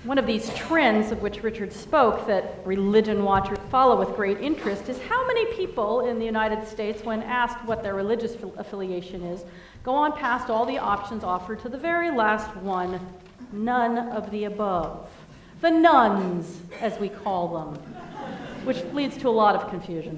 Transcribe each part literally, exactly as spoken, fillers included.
One of these trends of which Richard spoke that religion watchers follow with great interest is how many people in the United States, when asked what their religious affiliation is, go on past all the options offered to the very last one, none of the above. The nuns, as we call them, which leads to a lot of confusion.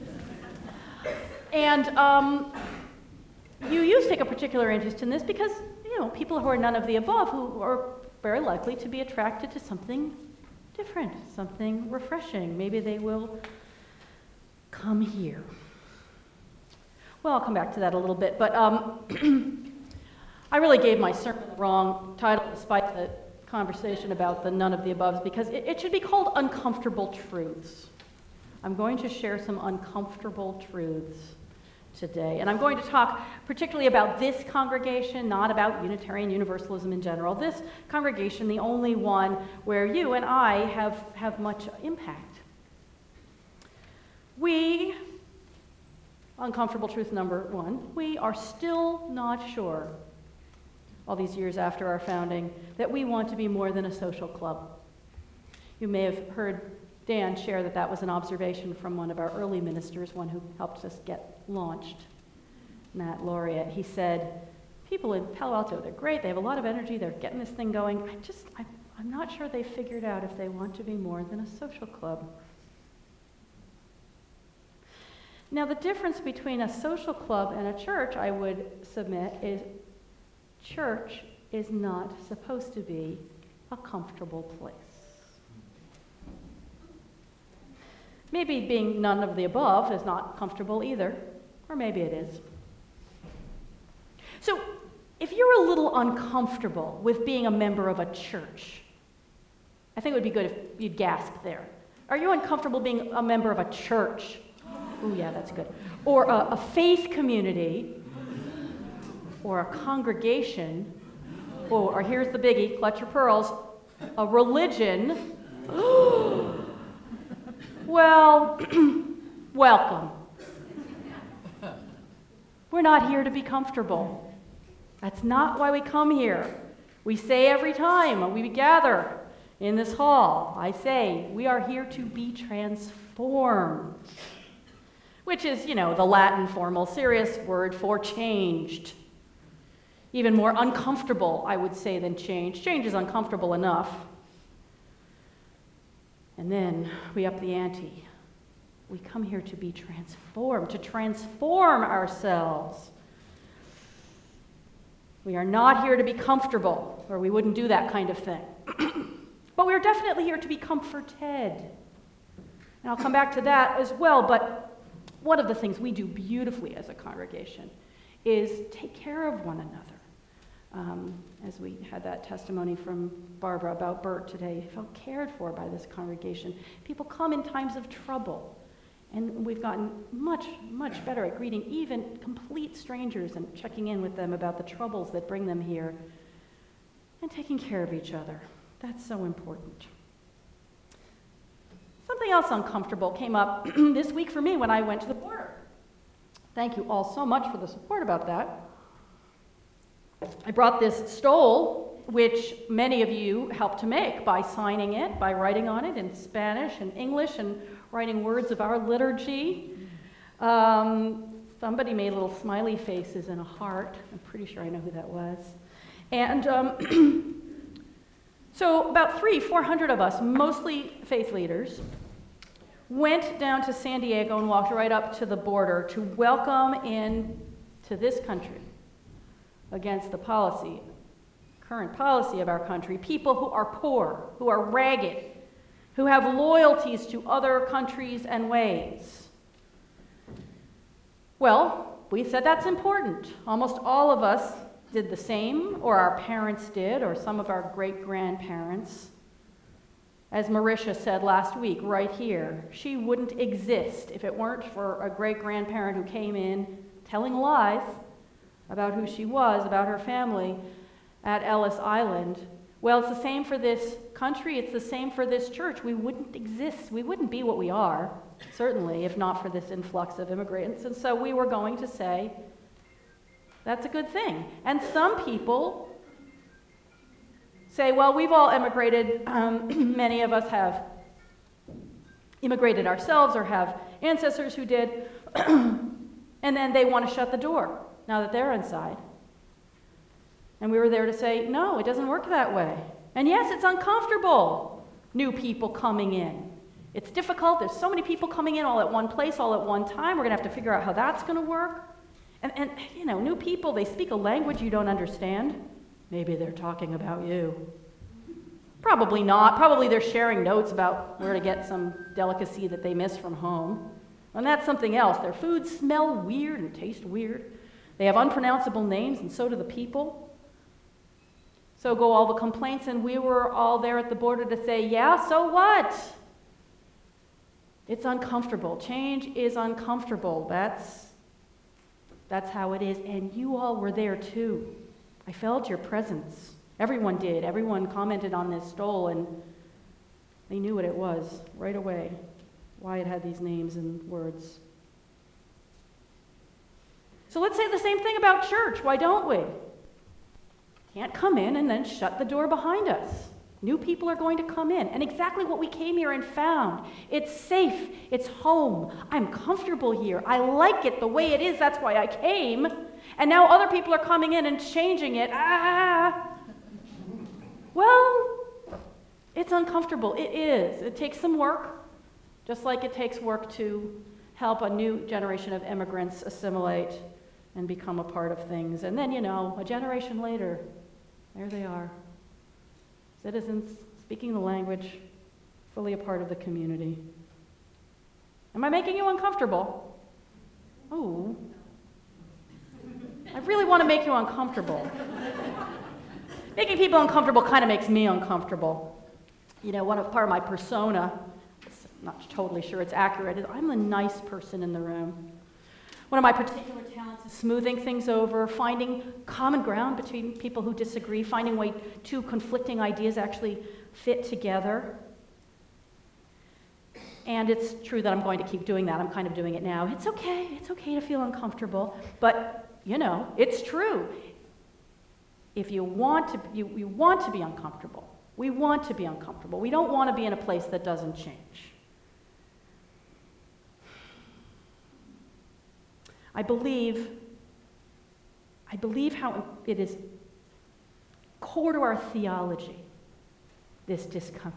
And um, you used to take a particular interest in this because, you know, people who are none of the above who are very likely to be attracted to something different, something refreshing. Maybe they will come here. Well, I'll come back to that a little bit, but um, I really gave my sermon the wrong title despite the conversation about the none of the aboves, because it, it should be called Uncomfortable Truths. I'm going to share some uncomfortable truths today. And I'm going to talk particularly about this congregation, not about Unitarian Universalism in general. This congregation, the only one where you and I have, have much impact. We, uncomfortable truth number one, we are still not sure, all these years after our founding, that we want to be more than a social club. You may have heard Dan share that that was an observation from one of our early ministers, one who helped us get launched, Matt Laureate. He said, people in Palo Alto, they're great, they have a lot of energy, they're getting this thing going. I just, I, I'm not sure they figured out if they want to be more than a social club. Now, the difference between a social club and a church, I would submit, is church is not supposed to be a comfortable place. Maybe being none of the above is not comfortable either, or maybe it is. So, if you're a little uncomfortable with being a member of a church, I think it would be good if you'd gasp there. Are you uncomfortable being a member of a church? Oh yeah, that's good. Or a, a faith community, or a congregation, or, or here's the biggie, clutch your pearls, a religion. Well, welcome. We're not here to be comfortable. That's not why we come here. We say every time we gather in this hall, I say, we are here to be transformed, which is, you know, the Latin formal serious word for changed. Even more uncomfortable, I would say, than change. Change is uncomfortable enough. And then we up the ante. We come here to be transformed, to transform ourselves. We are not here to be comfortable, or we wouldn't do that kind of thing. But we're definitely here to be comforted. And I'll come back to that as well, but one of the things we do beautifully as a congregation is take care of one another. Um, as we had that testimony from Barbara about Bert today, he felt cared for by this congregation. People come in times of trouble, and we've gotten much, much better at greeting even complete strangers and checking in with them about the troubles that bring them here, and taking care of each other. That's so important. Something else uncomfortable came up this week for me when I went to the border. Thank you all so much for the support about that. I brought this stole, which many of you helped to make by signing it, by writing on it in Spanish and English and writing words of our liturgy. Um, somebody made little smiley faces and a heart. I'm pretty sure I know who that was. And um, so about three, four hundred of us, mostly faith leaders, went down to San Diego and walked right up to the border to welcome in to this country, against the policy, current policy of our country, people who are poor, who are ragged, who have loyalties to other countries and ways. Well, we said that's important. Almost all of us did the same, or our parents did, or some of our great-grandparents. As Marisha said last week, right here, she wouldn't exist if it weren't for a great-grandparent who came in telling lies about who she was, about her family at Ellis Island. Well, it's the same for this country. It's the same for this church. We wouldn't exist. We wouldn't be what we are, certainly, if not for this influx of immigrants. And so we were going to say, that's a good thing. And some people say, well, we've all immigrated. Um, many of us have immigrated ourselves or have ancestors who did. And then they want to shut the door now that they're inside. And we were there to say, no, it doesn't work that way. And yes, it's uncomfortable, new people coming in. It's difficult. There's so many people coming in all at one place, all at one time. We're going to have to figure out how that's going to work. And, and, you know, new people, they speak a language you don't understand. Maybe they're talking about you. Probably not. Probably they're sharing notes about where to get some delicacy that they miss from home. And that's something else. Their foods smell weird and taste weird. They have unpronounceable names, and so do the people. So go all the complaints, and we were all there at the border to say, yeah, so what? It's uncomfortable. Change is uncomfortable. That's, that's how it is. And you all were there too. I felt your presence. Everyone did. Everyone commented on this stole, and they knew what it was right away, why it had these names and words. So let's say the same thing about church. Why don't we? Can't come in and then shut the door behind us. New people are going to come in. And exactly what we came here and found. It's safe. It's home. I'm comfortable here. I like it the way it is. That's why I came. And now other people are coming in and changing it. Ah! Well, it's uncomfortable. It is. It takes some work. Just like it takes work to help a new generation of immigrants assimilate and become a part of things. And then, you know, a generation later, there they are. Citizens speaking the language, fully a part of the community. Am I making you uncomfortable? Oh. I really want to make you uncomfortable. Making people uncomfortable kind of makes me uncomfortable. You know, one of, part of my persona, I'm not totally sure it's accurate, is I'm the nice person in the room. One of my particular talents is smoothing things over, finding common ground between people who disagree, finding way two conflicting ideas actually fit together. And it's true that I'm going to keep doing that. I'm kind of doing it now. It's okay. It's okay to feel uncomfortable. But, you know, it's true. If you want to, you, you want to be uncomfortable. We want to be uncomfortable. We don't want to be in a place that doesn't change. I believe, I believe how it is core to our theology, this discomfort.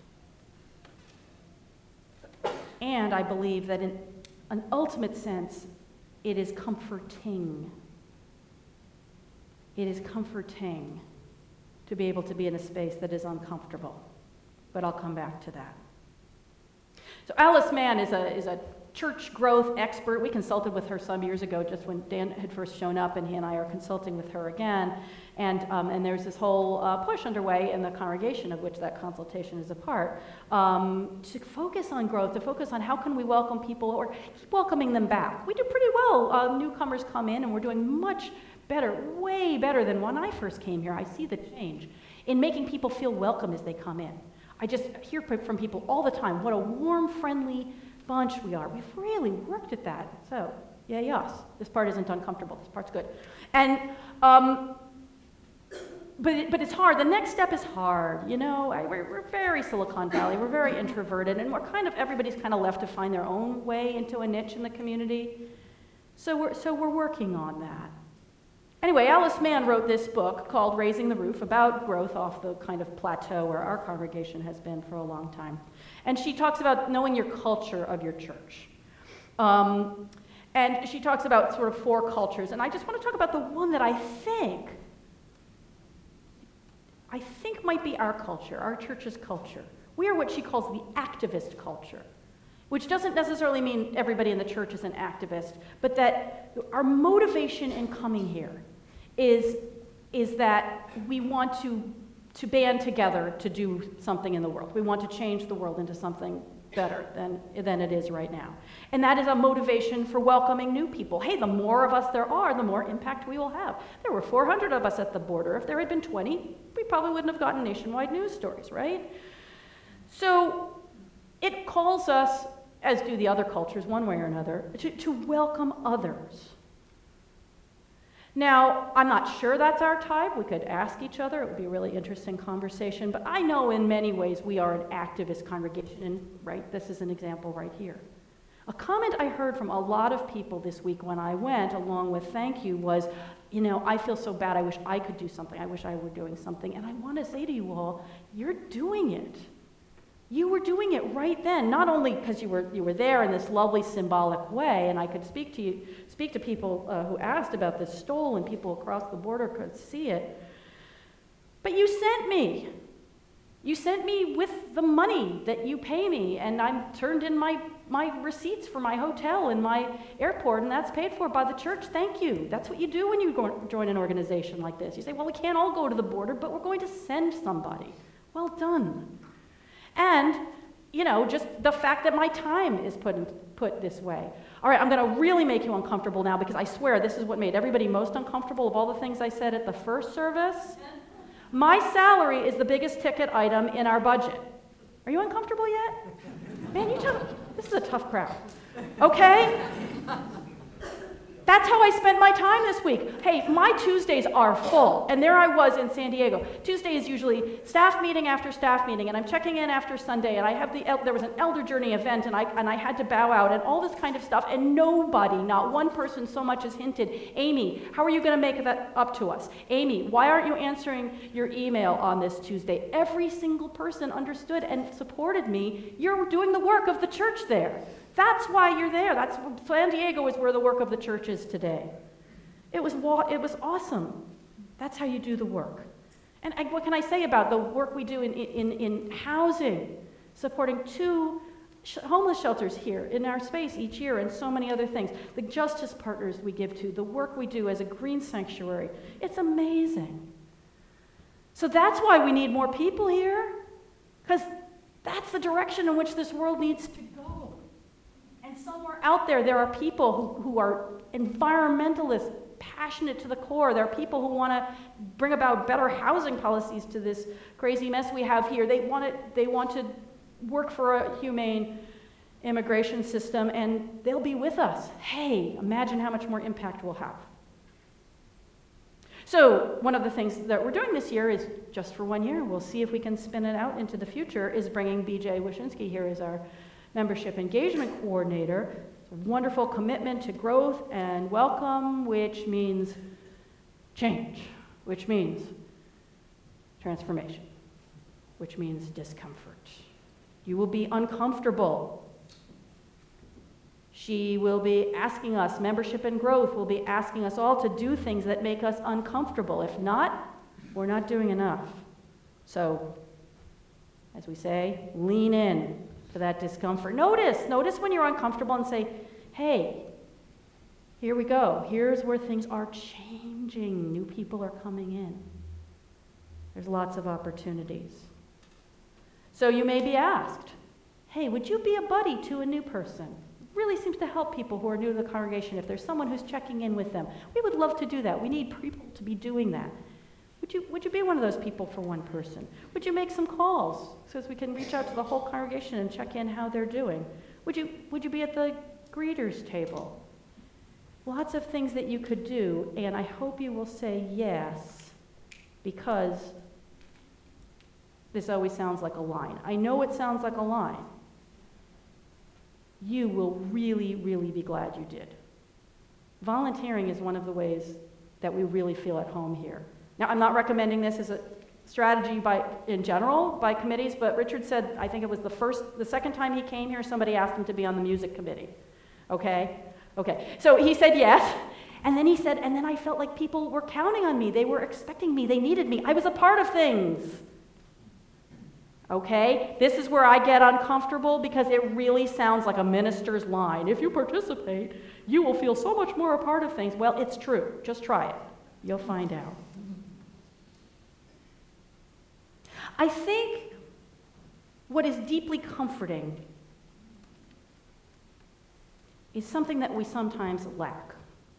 And I believe that in an ultimate sense, it is comforting. It is comforting to be able to be in a space that is uncomfortable. But I'll come back to that. So Alice Mann is a, is a church growth expert. We consulted with her some years ago, just when Dan had first shown up, and he and I are consulting with her again. And, um, and there's this whole uh, push underway in the congregation of which that consultation is a part, um, to focus on growth, to focus on how can we welcome people or keep welcoming them back. We do pretty well. Uh, newcomers come in, and we're doing much better, way better than when I first came here. I see the change in making people feel welcome as they come in. I just hear from people all the time what a warm, friendly bunch we are. We've really worked at that. So, yay us. This part isn't uncomfortable. This part's good. And, um, but, it, but it's hard. The next step is hard. You know, I, we're, we're very Silicon Valley. We're very introverted, and we're kind of, everybody's kind of left to find their own way into a niche in the community. So we're, so we're working on that. Anyway, Alice Mann wrote this book called Raising the Roof about growth off the kind of plateau where our congregation has been for a long time. And she talks about knowing your culture of your church. Um, and she talks about sort of four cultures. And I just want to talk about the one that I think, I think might be our culture, our church's culture. We are what she calls the activist culture, which doesn't necessarily mean everybody in the church is an activist, but that our motivation in coming here is, is that we want to, to band together to do something in the world. We want to change the world into something better than, than it is right now. And that is a motivation for welcoming new people. Hey, the more of us there are, the more impact we will have. There were four hundred of us at the border. If there had been twenty, we probably wouldn't have gotten nationwide news stories, right? So it calls us, as do the other cultures one way or another, to, to welcome others. Now, I'm not sure that's our type. We could ask each other. It would be a really interesting conversation. But I know in many ways we are an activist congregation. And right, this is an example right here. A comment I heard from a lot of people this week when I went, along with thank you, was, you know, I feel so bad. I wish I could do something. I wish I were doing something. And I want to say to you all, you're doing it. You were doing it right then, not only because you were you were there in this lovely symbolic way, and I could speak to you, speak to people uh, who asked about this stole, and people across the border could see it. But you sent me. You sent me with the money that you pay me, and I turned in my my receipts for my hotel and my airport, and that's paid for by the church. Thank you. That's what you do when you go, join an organization like this. You say, well, we can't all go to the border, but we're going to send somebody. Well done. And, you know, just the fact that my time is put in, put this way. All right, I'm going to really make you uncomfortable now, because I swear this is what made everybody most uncomfortable of all the things I said at the first service. My salary is the biggest ticket item in our budget. Are you uncomfortable yet? Man, you tell, this is a tough crowd. Okay? That's how I spent my time this week. Hey, my Tuesdays are full, and there I was in San Diego. Tuesday is usually staff meeting after staff meeting, and I'm checking in after Sunday, and I have the there was an Elder Journey event, and I and I had to bow out, and all this kind of stuff, and nobody, not one person so much as hinted, Amy, how are you going to make that up to us? Amy, why aren't you answering your email on this Tuesday? Every single person understood and supported me. You're doing the work of the church there. That's why you're there. That's San Diego is where the work of the church is today. It was it was awesome. That's how you do the work. And I, what can I say about the work we do in in, in housing, supporting two sh- homeless shelters here in our space each year, and so many other things. The justice partners we give to, the work we do as a green sanctuary. It's amazing. So that's why we need more people here, because that's the direction in which this world needs to go. And somewhere out there, there are people who, who are environmentalists, passionate to the core. There are people who want to bring about better housing policies to this crazy mess we have here. They want to, they want to work for a humane immigration system, and they'll be with us. Hey, imagine how much more impact we'll have. So one of the things that we're doing this year is, just for one year, we'll see if we can spin it out into the future, is bringing B J Wyszynski here as our Membership Engagement Coordinator. It's a wonderful commitment to growth and welcome, which means change, which means transformation, which means discomfort. You will be uncomfortable. She will be asking us, membership and growth will be asking us all to do things that make us uncomfortable. If not, we're not doing enough. So, as we say, lean in to that discomfort. Notice, notice when you're uncomfortable and say, hey, here we go. Here's where things are changing. New people are coming in. There's lots of opportunities. So you may be asked, hey, would you be a buddy to a new person? It really seems to help people who are new to the congregation if there's someone who's checking in with them. We would love to do that. We need people to be doing that. Would you, would you be one of those people for one person? Would you make some calls so as we can reach out to the whole congregation and check in how they're doing? Would you, would you be at the greeters table? Lots of things that you could do, and I hope you will say yes, because this always sounds like a line. I know it sounds like a line. You will really, really be glad you did. Volunteering is one of the ways that we really feel at home here. Now, I'm not recommending this as a strategy by, in general by committees, but Richard said, I think it was the first, the second time he came here, somebody asked him to be on the music committee. Okay? Okay. So he said yes, and then he said, and then I felt like people were counting on me. They were expecting me. They needed me. I was a part of things. Okay? This is where I get uncomfortable, because it really sounds like a minister's line. If you participate, you will feel so much more a part of things. Well, it's true. Just try it. You'll find out. I think what is deeply comforting is something that we sometimes lack.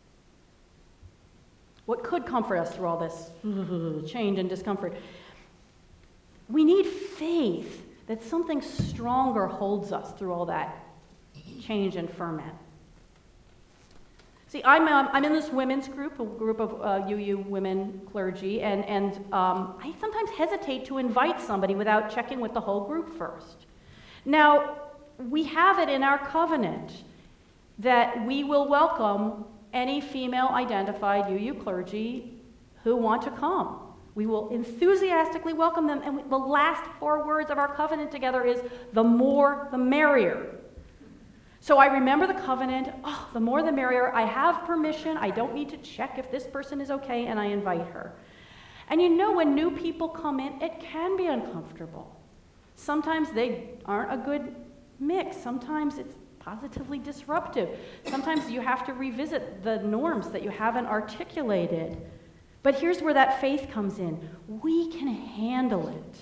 What could comfort us through all this change and discomfort? We need faith that something stronger holds us through all that change and ferment. See, I'm, um, I'm in this women's group, a group of uh, U U women clergy, and, and um, I sometimes hesitate to invite somebody without checking with the whole group first. Now, we have it in our covenant that we will welcome any female-identified U U clergy who want to come. We will enthusiastically welcome them, and we, the last four words of our covenant together is, the more the merrier. So I remember the covenant, oh, the more the merrier. I have permission, I don't need to check if this person is okay, and I invite her. And you know, when new people come in, it can be uncomfortable. Sometimes they aren't a good mix. Sometimes it's positively disruptive. Sometimes you have to revisit the norms that you haven't articulated. But here's where that faith comes in. We can handle it.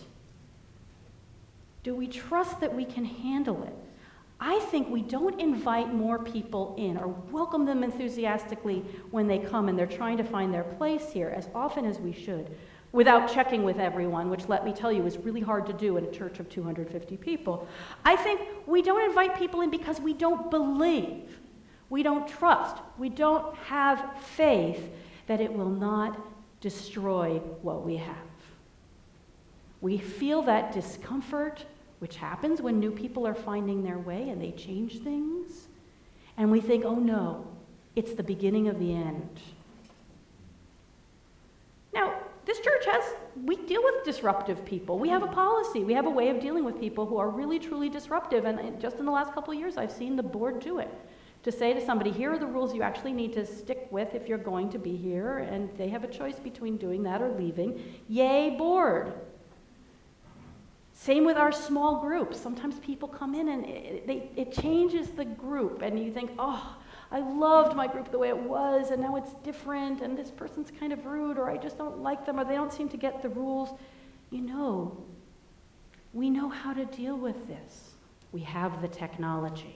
Do we trust that we can handle it? I think we don't invite more people in or welcome them enthusiastically when they come and they're trying to find their place here as often as we should, without checking with everyone, which, let me tell you, is really hard to do in a church of two hundred fifty people. I think we don't invite people in because we don't believe, we don't trust, we don't have faith that it will not destroy what we have. We feel that discomfort, which happens when new people are finding their way and they change things, and we think, oh no, it's the beginning of the end. Now, this church has, we deal with disruptive people. We have a policy. We have a way of dealing with people who are really, truly disruptive. And just in the last couple of years, I've seen the board do it. To say to somebody, here are the rules you actually need to stick with if you're going to be here. And they have a choice between doing that or leaving. Yay, board. Same with our small groups. Sometimes people come in and it, they, it changes the group. And you think, oh, I loved my group the way it was, and now it's different, and this person's kind of rude, or I just don't like them, or they don't seem to get the rules. You know, we know how to deal with this. We have the technology.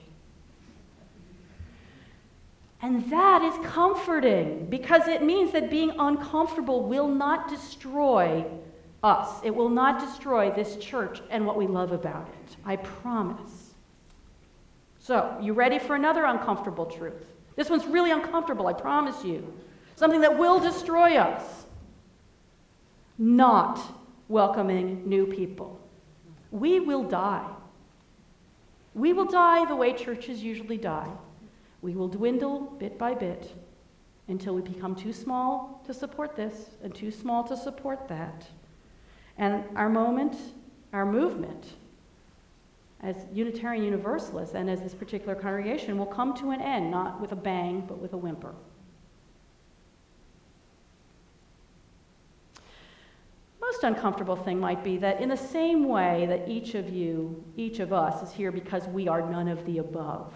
And that is comforting, because it means that being uncomfortable will not destroy us. It will not destroy this church and what we love about it. I promise. So, you ready for another uncomfortable truth? This one's really uncomfortable, I promise you. Something that will destroy us. Not welcoming new people. We will die. We will die the way churches usually die. We will dwindle bit by bit until we become too small to support this and too small to support that. And our moment, our movement, as Unitarian Universalists and as this particular congregation, will come to an end, not with a bang, but with a whimper. Most uncomfortable thing might be that in the same way that each of you, each of us is here because we are none of the above.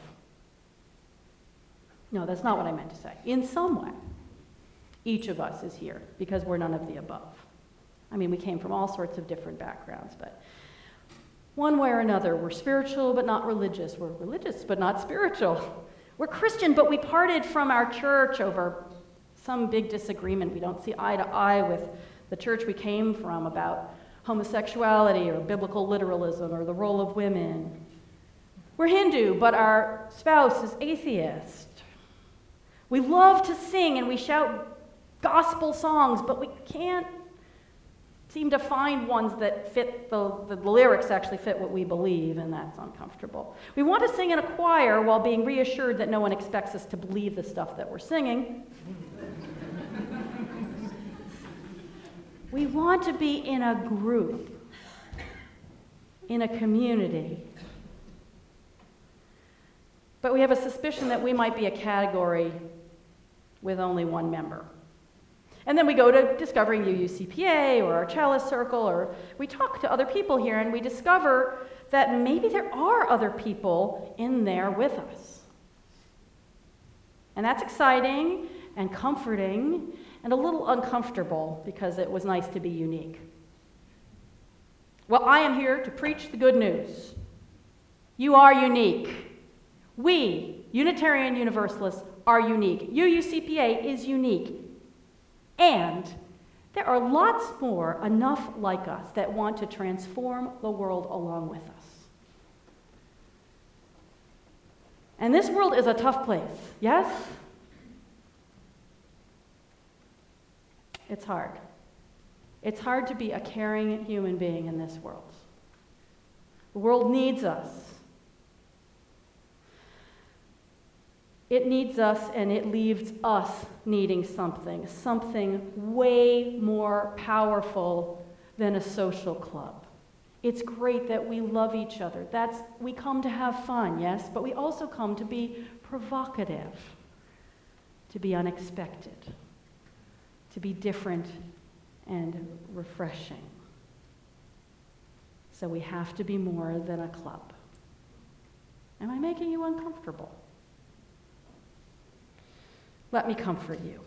No, that's not what I meant to say. In some way, each of us is here because we're none of the above. I mean, we came from all sorts of different backgrounds, but one way or another, we're spiritual but not religious. We're religious but not spiritual. We're Christian, but we parted from our church over some big disagreement. We don't see eye to eye with the church we came from about homosexuality or biblical literalism or the role of women. We're Hindu, but our spouse is atheist. We love to sing and we shout gospel songs, but we can't seem to find ones that fit, the, the lyrics actually fit what we believe, and that's uncomfortable. We want to sing in a choir while being reassured that no one expects us to believe the stuff that we're singing. We want to be in a group, in a community. But we have a suspicion that we might be a category with only one member. And then we go to discovering U U C P A or our Chalice Circle, or we talk to other people here and we discover that maybe there are other people in there with us. And that's exciting and comforting and a little uncomfortable because it was nice to be unique. Well, I am here to preach the good news. You are unique. We, Unitarian Universalists, are unique. U U C P A is unique. And there are lots more, enough like us, that want to transform the world along with us. And this world is a tough place, yes? It's hard. It's hard to be a caring human being in this world. The world needs us. It needs us, and it leaves us needing something, something way more powerful than a social club. It's great that we love each other. That's, we come to have fun, yes, but we also come to be provocative, to be unexpected, to be different and refreshing. So we have to be more than a club. Am I making you uncomfortable? Let me comfort you.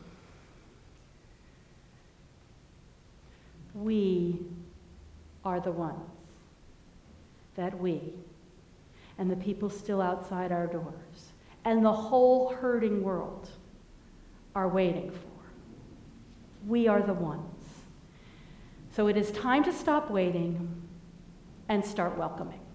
We are the ones that we and the people still outside our doors and the whole hurting world are waiting for. We are the ones. So it is time to stop waiting and start welcoming.